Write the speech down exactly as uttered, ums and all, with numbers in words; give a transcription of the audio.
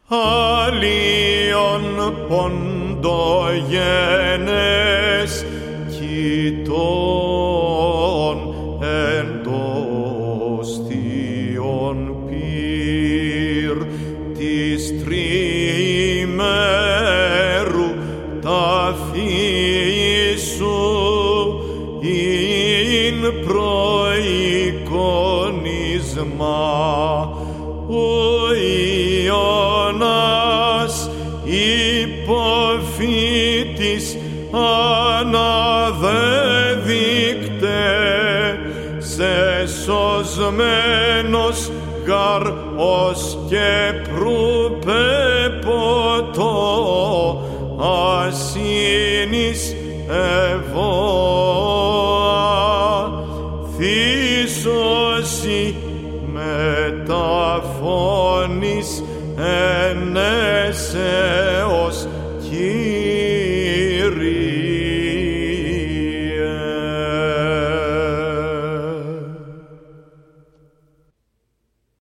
Αλλίον ποντογένες κοιτών εντός θείον πυρ της τριημέρου ταφή σου ειν προεικονισμά ο Ιωνάς υποφήτης αναδέδεικτε σε σωσμένος γαρ ως και προυπεποτό ασύνης ευώα θύσωση μεταφώνης ενέσαι